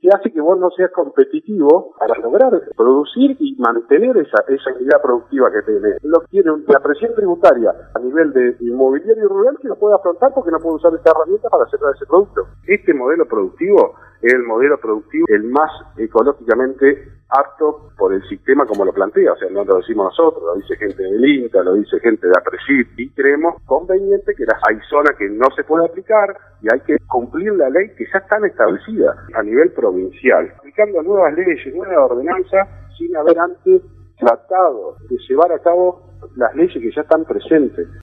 que hace que vos no seas competitivo para lograr producir y mantener esa unidad productiva que tenés. Lo tiene la presión tributaria a nivel de inmobiliario rural que no puede afrontar porque no puede usar esta herramienta para hacer ese producto. Este modelo productivo es el modelo productivo el más ecológicamente apto por el sistema como lo plantea, o sea, no lo decimos nosotros, lo dice gente del INTA, lo dice gente de APRESID, y creemos conveniente que hay zonas que no se puede aplicar y hay que cumplir la ley que ya están establecidas a nivel provincial, aplicando nuevas leyes, nuevas ordenanzas, sin haber antes tratado de llevar a cabo las leyes que ya están presentes.